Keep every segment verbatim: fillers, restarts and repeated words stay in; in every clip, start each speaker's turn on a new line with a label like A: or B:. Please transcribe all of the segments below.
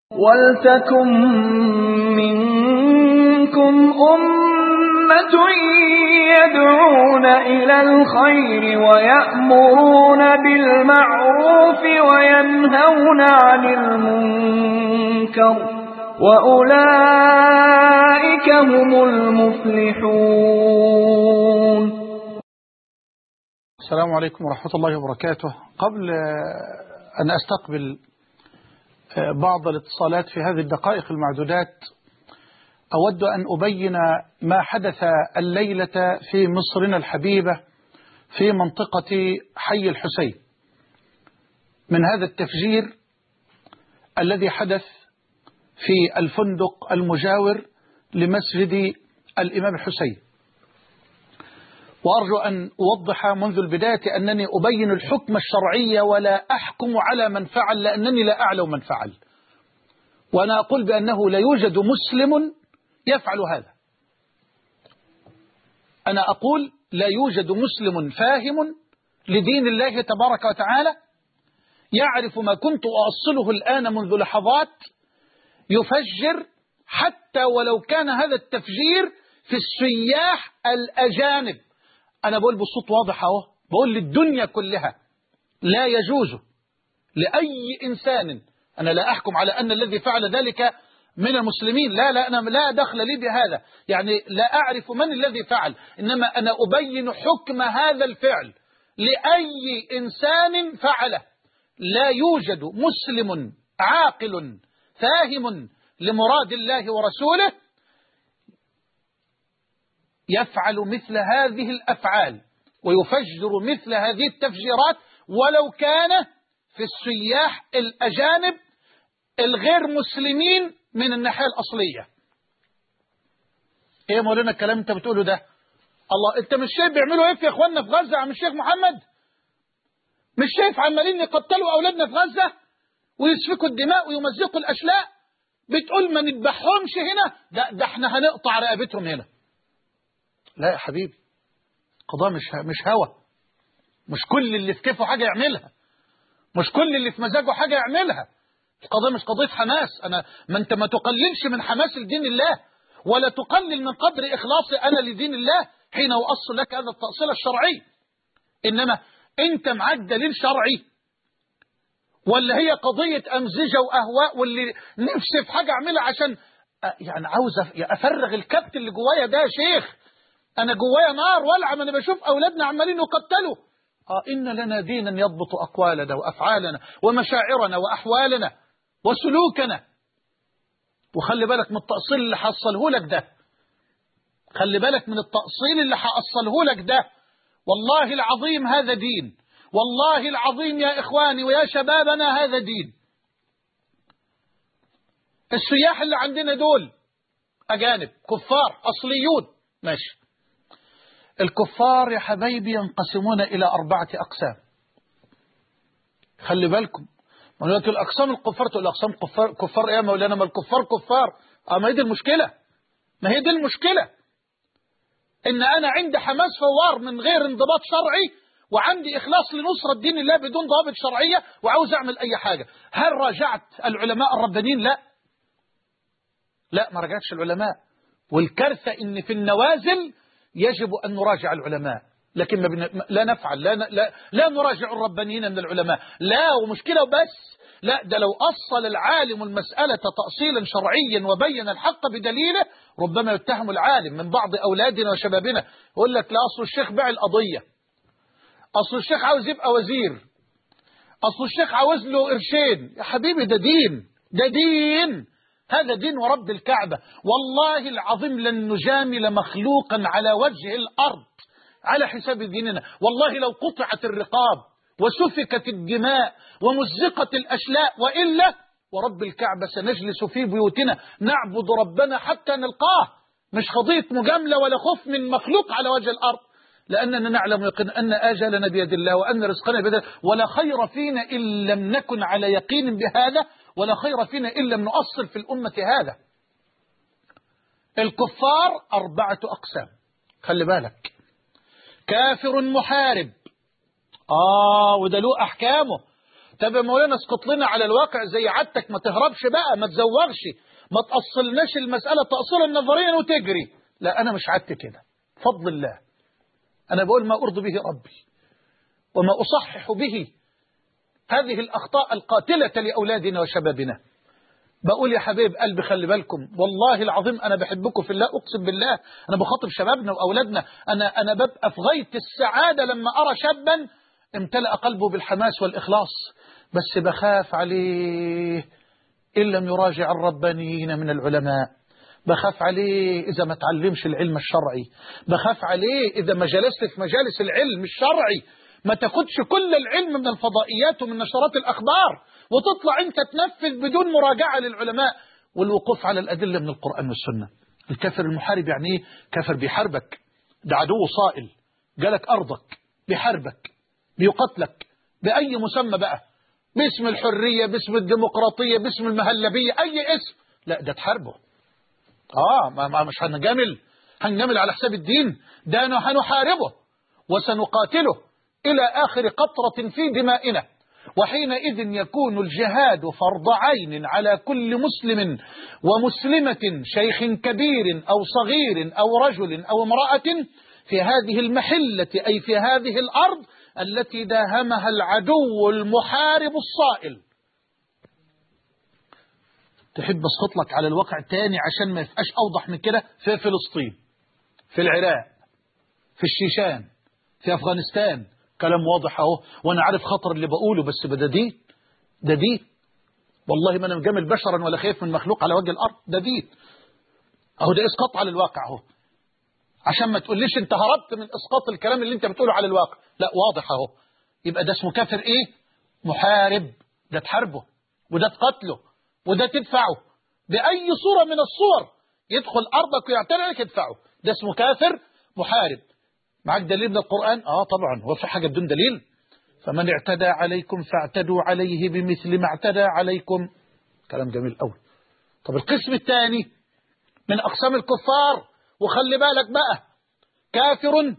A: وَلْتَكُن مِّنكُمْ أُمَّةٌ يَدْعُونَ إِلَى الْخَيْرِ وَيَأْمُرُونَ بِالْمَعْرُوفِ وَيَنْهَوْنَ عَنِ الْمُنكَرِ وَأُولَئِكَ هُمُ الْمُفْلِحُونَ.
B: السلام عليكم ورحمة الله وبركاته. قبل أن أستقبل بعض الاتصالات في هذه الدقائق المعدودات، أود أن أبين ما حدث الليلة في مصرنا الحبيبة في منطقة حي الحسين من هذا التفجير الذي حدث في الفندق المجاور لمسجد الإمام الحسين. وأرجو أن أوضح منذ البداية أنني أبين الحكم الشرعي ولا أحكم على من فعل، لأنني لا أعلم من فعل، وأنا أقول بأنه لا يوجد مسلم يفعل هذا. أنا أقول لا يوجد مسلم فاهم لدين الله تبارك وتعالى يعرف ما كنت أؤصله الآن منذ لحظات يفجر، حتى ولو كان هذا التفجير في السياح الأجانب. أنا بقول بصوت واضح أهو، بقول للدنيا كلها لا يجوز لأي إنسان، أنا لا أحكم على أن الذي فعل ذلك من المسلمين، لا لا أنا لا دخل لي بهذا، يعني لا أعرف من الذي فعل، إنما أنا أبين حكم هذا الفعل لأي إنسان فعله. لا يوجد مسلم عاقل فاهم لمراد الله ورسوله يفعل مثل هذه الأفعال ويفجر مثل هذه التفجيرات، ولو كان في السياح الأجانب الغير مسلمين من الناحية الأصلية. ايه مولانا الكلام انت بتقوله ده؟ الله، انت مش شايف بيعملوا ايه في اخواننا في غزة عم الشيخ محمد؟ مش شايف عمالين يقتلوا اولادنا في غزة ويسفكوا الدماء ويمزقوا الاشلاء؟ بتقول ما نذبحهمش هنا، ده, ده احنا هنقطع رقبتهم هنا. لا يا حبيبي، قضاء مش مش هوى، مش كل اللي في كيفه حاجة يعملها، مش كل اللي في مزاجه حاجة يعملها. القضاء مش قضية حماس. أنا ما أنت ما تقللش من حماس لدين الله، ولا تقلل من قدر إخلاصي أنا لدين الله حين أؤصل لك هذا التأصيل الشرعي. إنما أنت معاك دليل شرعي، ولا هي قضية أمزجة وأهواء، واللي نفسي في حاجة أعملها عشان يعني عاوز أفرغ الكبت اللي جوايا ده يا شيخ. أنا جوايا نار ولعة، ما أنا بشوف أولادنا عمالين يقتلوا. آه إن لنا دينا يضبط أقوالنا وأفعالنا ومشاعرنا وأحوالنا وسلوكنا. وخلي بالك من التأصيل اللي حصله لك ده، خلي بالك من التأصيل اللي حصله لك ده. والله العظيم هذا دين، والله العظيم يا إخواني ويا شبابنا هذا دين. السياح اللي عندنا دول أجانب كفار أصليون، ماشي. الكفار يا حبايبي ينقسمون إلى أربعة أقسام. خلي بالكم، ما هي الأقسام الكفار، تقول الأقسام كفار كفار إيه يا مولانا؟ ما الكفار كفار. آه ما هي دي المشكلة، ما هي دي المشكلة، إن أنا عندي حماس فوار من غير انضباط شرعي، وعندي إخلاص لنصرة دين الله بدون ضوابط شرعية، وعاوز أعمل أي حاجة. هل راجعت العلماء الربانيين؟ لا لا ما راجعتش العلماء. والكارثة إن في النوازل يجب أن نراجع العلماء، لكن ما بن... لا نفعل، لا, لا, لا نراجع الربانيين من العلماء، لا. ومشكلة وبس، لا، ده لو أصل العالم المسألة تأصيلا شرعيا وبين الحق بدليله، ربما يتهم العالم من بعض أولادنا وشبابنا، يقول لك لا أصل الشيخ باع القضية، أصل الشيخ عاوز يبقى وزير، أصل الشيخ عاوز له قرشين. يا حبيبي ده دين، ده دين، هذا دين ورب الكعبة. والله العظيم لن نجامل مخلوقا على وجه الأرض على حساب ديننا. والله لو قطعت الرقاب وسفكت الدماء ومزقت الأشلاء، وإلا ورب الكعبة سنجلس في بيوتنا نعبد ربنا حتى نلقاه. مش قضية مجاملة ولا خوف من مخلوق على وجه الأرض، لأننا نعلم يقين أن آجالنا بيد الله وأن رزقنا بيد الله، ولا خير فينا إن لم نكن على يقين بهذا، ولا خير فينا إن لم نؤصل في الأمة هذا. الكفار أربعة أقسام، خلي بالك. كافر محارب، آه وده له أحكامه. طب يا مولانا اسقط لنا على الواقع زي عادتك، ما تهربش بقى، ما تزوغش، ما تأصلناش المسألة تأصيلا نظريا وتجري. لا أنا مش عادت كده فضل الله. أنا بقول ما أرضي به ربي وما أصحح به هذه الأخطاء القاتلة لأولادنا وشبابنا. بقول يا حبيب قلبي خلي بالكم، والله العظيم أنا بحبكم في الله، أقسم بالله أنا بخاطب شبابنا وأولادنا. أنا أنا ببقى في غاية السعادة لما أرى شابا امتلأ قلبه بالحماس والإخلاص، بس بخاف عليه إن لم يراجع الربانيين من العلماء، بخاف عليه إذا ما تعلمش العلم الشرعي، بخاف عليه إذا ما جلست في مجالس العلم الشرعي ما تاخدش كل العلم من الفضائيات ومن نشرات الأخبار وتطلع أنت تنفذ بدون مراجعة للعلماء والوقوف على الأدلة من القرآن والسنة. الكافر المحارب يعني إيه؟ كافر بيحاربك، ده عدو صائل جالك أرضك بيحاربك بيقتلك بأي مسمى بقى، باسم الحرية، باسم الديمقراطية، باسم المهلبية، أي اسم، لا ده تحاربه. آه ما ما مش هنجامل هنجامل على حساب الدين، ده هنحاربه وسنقاتله إلى آخر قطرة في دمائنا. وحينئذ يكون الجهاد فرض عين على كل مسلم ومسلمة، شيخ كبير أو صغير أو رجل أو امرأة، في هذه المحلة أي في هذه الأرض التي داهمها العدو المحارب الصائل. تحب أسقط لك على الواقع تاني عشان ما يبقاش أوضح من كده؟ في فلسطين، في العراق، في الشيشان، في أفغانستان، كلام واضح اهو، وانا عارف خطر اللي بقوله، بس ده دين، ده دين والله ما انا مجامل بشرا ولا خايف من مخلوق على وجه الارض، ده دين اهو، ده اسقاط على الواقع اهو، عشان ما تقوليش انت هربت من اسقاط الكلام اللي انت بتقوله على الواقع، لا واضح اهو. يبقى ده اسمه كافر ايه؟ محارب، ده تحاربه وده تقتله وده تدفعه باي صورة من الصور، يدخل ارضك ويعتدي عليك يدفعه، ده اسمه كافر محارب. معاك دليل من القرآن؟ آه طبعا، هو في حاجة بدون دليل؟ فمن اعتدى عليكم فاعتدوا عليه بمثل ما اعتدى عليكم. كلام جميل قوي. طب القسم الثاني من أقسام الكفار، وخلي بالك بقى، كافر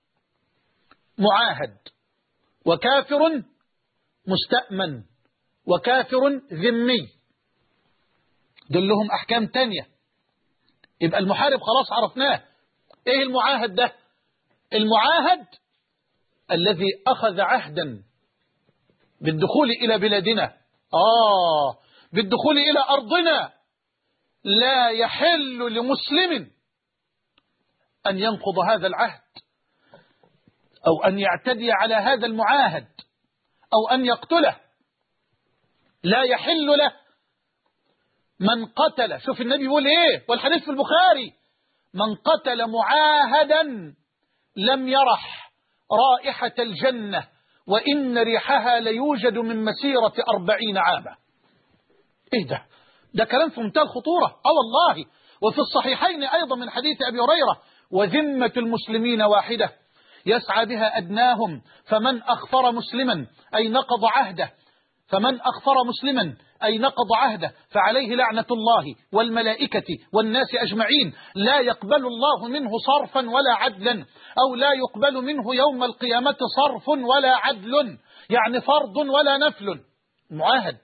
B: معاهد، وكافر مستأمن، وكافر ذمي، دول لهم أحكام تانية. يبقى المحارب خلاص عرفناه. ايه المعاهد ده؟ المعاهد الذي أخذ عهدا بالدخول إلى بلادنا، آه بالدخول إلى أرضنا، لا يحل لمسلم أن ينقض هذا العهد أو أن يعتدي على هذا المعاهد أو أن يقتله، لا يحل له. من قتل، شوف النبي يقول إيه والحديث في البخاري، من قتل معاهدا لم يرح رائحة الجنة وإن ريحها ليوجد من مسيرة أربعين عاما. إيه ده؟ ده كلام في منتهى الخطورة. آه والله. وفي الصحيحين أيضا من حديث أبي هريرة، وذمة المسلمين واحدة يسعى بها أدناهم، فمن أخفر مسلما أي نقض عهده، فمن أخفر مسلما أي نقض عهده فعليه لعنة الله والملائكة والناس أجمعين، لا يقبل الله منه صرفا ولا عدلا، أو لا يقبل منه يوم القيامة صرف ولا عدل، يعني فرض ولا نفل، معاهد.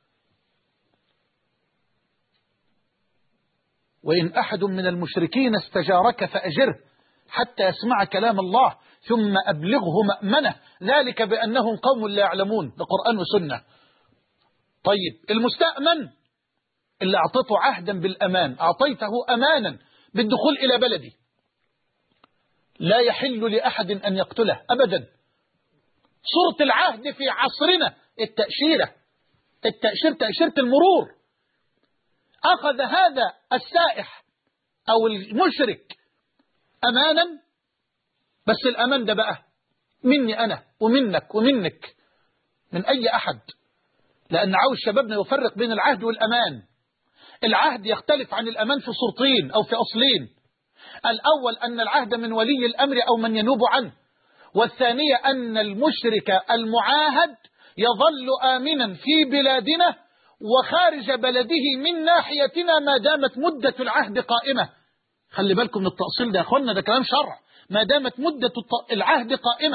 B: وإن أحد من المشركين استجارك فأجره حتى يسمع كلام الله ثم أبلغه مأمنه، ذلك بأنهم قوم لا يعلمون. ده قرآن وسنة. طيب المستأمن اللي أعطيته عهدا بالأمان، أعطيته أمانا بالدخول إلى بلدي، لا يحل لأحد أن يقتله أبدا. صورة العهد في عصرنا التأشيرة، التأشير تأشيرة المرور. أخذ هذا السائح أو المشرك أمانا، بس الأمان ده بقى مني أنا ومنك ومنك، من أي أحد، لأن عاوز شبابنا يفرق بين العهد والأمان. العهد يختلف عن الأمان في صورتين أو في أصلين. الأول أن العهد من ولي الأمر أو من ينوب عنه، والثانية أن المشرك المعاهد يظل آمنا في بلادنا وخارج بلده من ناحيتنا ما دامت مدة العهد قائمة. خلي بالكم من التأصيل ده يا أخوانا، ده كلام شرع. ما دامت مدة العهد قائمة،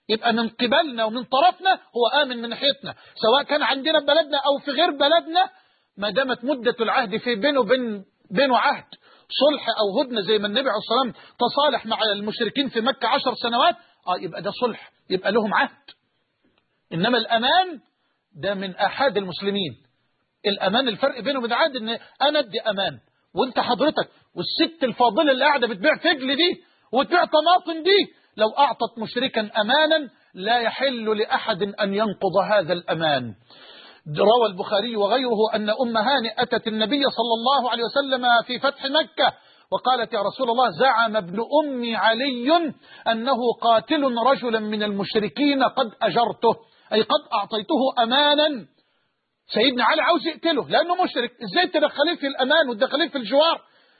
B: يبقى من قبلنا ومن طرفنا هو آمن من ناحيتنا، سواء كان عندنا في بلدنا أو في غير بلدنا، ما دامت مدة العهد في بينه وبين بينه عهد صلح أو هدنة، زي ما النبي عليه الصلاة والسلام تصالح مع المشركين في مكة عشر سنوات، آه يبقى ده صلح، يبقى لهم عهد. إنما الأمان ده من أحد المسلمين. الأمان الفرق بينه وبين عهد إن أنا أدي أمان، وأنت حضرتك والست الفاضلة اللي قاعدة بتبيع فجل دي وتبيع طماطم دي، لو أعطت مشركا أمانا لا يحل لأحد أن ينقض هذا الأمان. روى البخاري وغيره أن أم هانئ أتت النبي صلى الله عليه وسلم في فتح مكة وقالت: يا رسول الله، زعم ابن أمي علي أنه قاتل رجلا من المشركين قد أجرته، أي قد أعطيته أمانا. سيدنا علي عاوز يقتله لأنه مشرك، إزاي تدخليه في الأمان وتدخليه في الجوار؟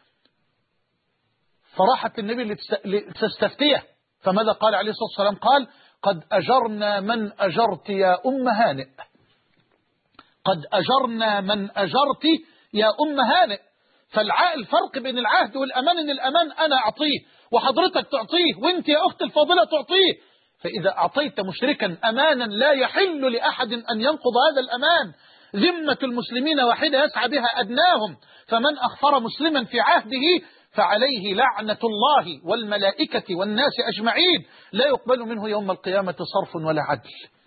B: فراحت النبي لتستفتيه، فماذا قال عليه الصلاة والسلام؟ قال: قد أجرنا من أجرت يا أم هانئ، قد أجرنا من أجرت يا أم هانئ. فالفرق بين العهد والأمان إن الأمان أنا أعطيه وحضرتك تعطيه وانت يا أخت الفاضلة تعطيه. فإذا أعطيت مشركا أمانا لا يحل لأحد أن ينقض هذا الأمان. ذمة المسلمين واحدة يسعى بها أدناهم، فمن أخفر مسلما في عهده فعليه لعنة الله والملائكة والناس أجمعين، لا يقبل منه يوم القيامة صرف ولا عدل.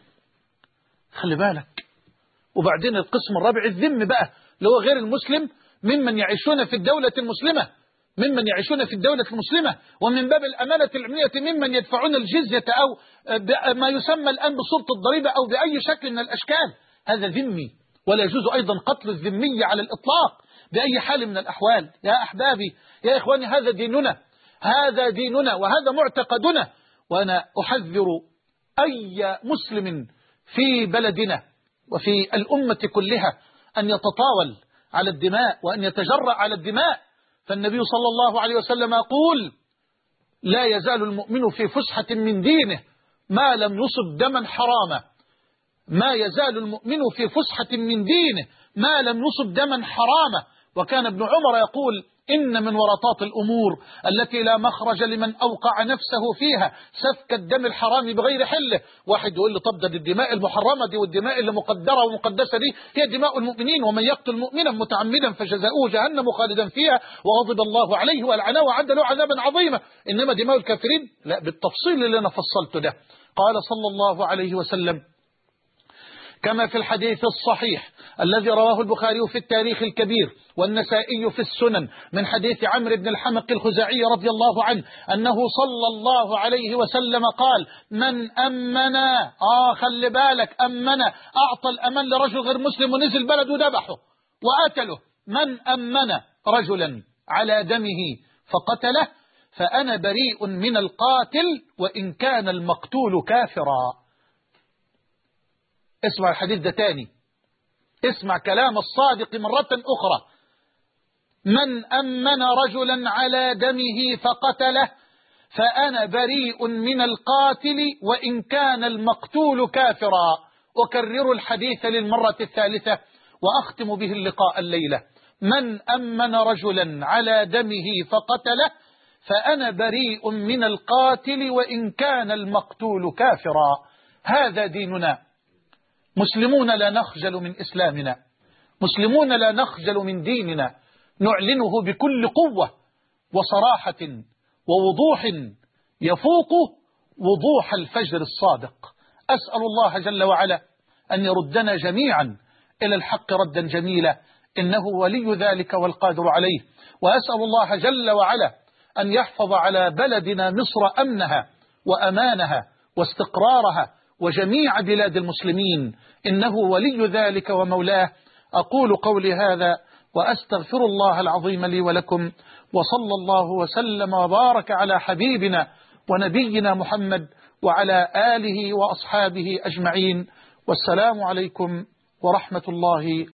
B: خلي بالك. وبعدين القسم الرابع الذم بقى، اللي هو غير المسلم ممن يعيشون في الدولة المسلمة، ممن يعيشون في الدولة المسلمة، ومن باب الأمانة العلمية ممن يدفعون الجزية أو ما يسمى الآن بسلطة الضريبة أو بأي شكل من الأشكال. هذا ذمي، ولا يجوز أيضا قتل الذمي على الإطلاق بأي حال من الأحوال. يا أحبابي، يا إخواني، هذا ديننا، هذا ديننا وهذا معتقدنا. وأنا أحذر أي مسلم في بلدنا وفي الأمة كلها أن يتطاول على الدماء وأن يتجرأ على الدماء. فالنبي صلى الله عليه وسلم يقول: لا يزال المؤمن في فسحة من دينه ما لم يصب دما حراما. ما يزال المؤمن في فسحة من دينه ما لم يصب دما حراما. وكان ابن عمر يقول: إن من ورطات الأمور التي لا مخرج لمن أوقع نفسه فيها سفك الدم الحرام بغير حله. واحد يقول لي: طب ده الدماء المحرمة دي والدماء اللي مقدرة ومقدسة دي هي دماء المؤمنين، ومن يقتل مؤمنا متعمدا فجزاؤه جهنم خالدا فيها وغضب الله عليه ولعنه وعد له عذابا عظيما. إنما دماء الكافرين لا، بالتفصيل اللي أنا فصلته ده. قال صلى الله عليه وسلم كما في الحديث الصحيح الذي رواه البخاري في التاريخ الكبير والنسائي في السنن من حديث عمرو بن الحمق الخزاعي رضي الله عنه أنه صلى الله عليه وسلم قال: من أمنا، آه خلي بالك، أمنا، أعطى الأمان لرجل غير مسلم ونزل بلد وذبحه وقتله، من أمن رجلا على دمه فقتله فأنا بريء من القاتل وإن كان المقتول كافرا. اسمع الحديث ده تاني، اسمع كلام الصادق مرة أخرى: من أمن رجلا على دمه فقتله فأنا بريء من القاتل وإن كان المقتول كافرا. أكرر الحديث للمرة الثالثة وأختم به اللقاء الليلة: من أمن رجلا على دمه فقتله فأنا بريء من القاتل وإن كان المقتول كافرا. هذا ديننا. مسلمون لا نخجل من إسلامنا، مسلمون لا نخجل من ديننا، نعلنه بكل قوة وصراحة ووضوح يفوق وضوح الفجر الصادق. أسأل الله جل وعلا أن يردنا جميعا إلى الحق ردا جميلا، إنه ولي ذلك والقادر عليه. وأسأل الله جل وعلا أن يحفظ على بلدنا مصر أمنها وأمانها واستقرارها وجميع بلاد المسلمين، إنه ولي ذلك ومولاه. أقول قولي هذا وأستغفر الله العظيم لي ولكم، وصلى الله وسلم وبارك على حبيبنا ونبينا محمد وعلى آله وأصحابه أجمعين، والسلام عليكم ورحمة الله